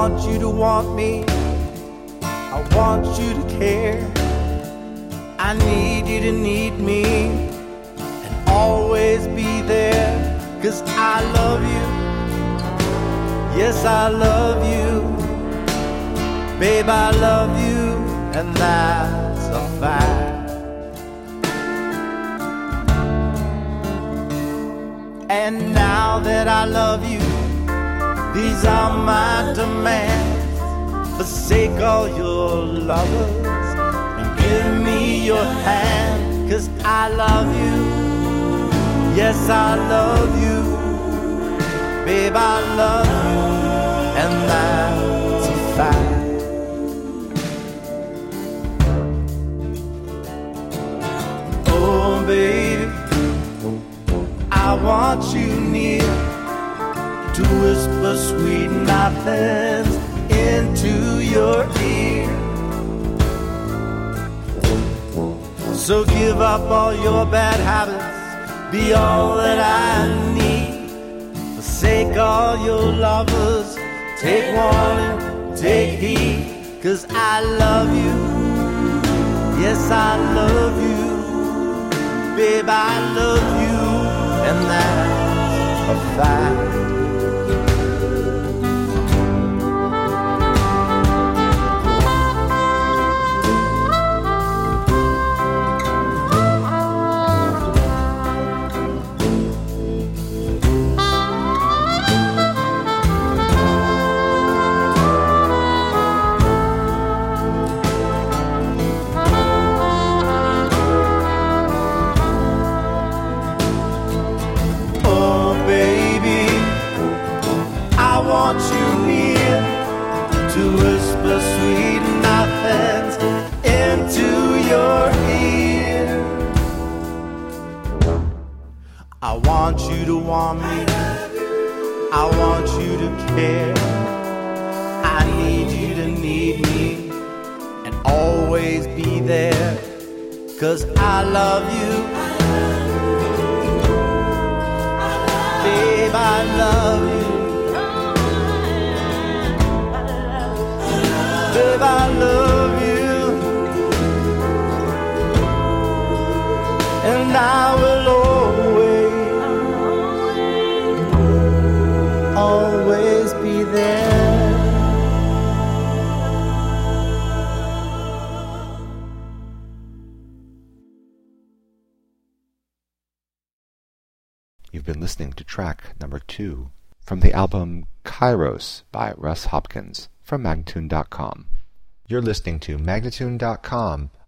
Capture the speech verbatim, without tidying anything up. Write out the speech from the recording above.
want you to want me, I want you to care. I need you to need me and always be there. 'Cause I love you, yes I love you, babe I love you, and that's a fact. And now that I love you, these are my demands. Forsake all your lovers and give me your hand. 'Cause I love you, yes I love you, babe I love you, and that's a fact. Oh baby, I want you near to whisper sweet nothings into your ear. So give up all your bad habits, be all that I need. Forsake all your lovers, take warning, take heed. 'Cause I love you, yes I love you, babe I love you, and that's a fact. I want you to want me, I want you to care. I need you to need me and always be there. 'Cause I love you, babe I love you, babe I love you, and I will always always be there. You've been listening to track number two from the album Kairos by Russ Hopkins from Magnatune dot com. You're listening to Magnatune dot com,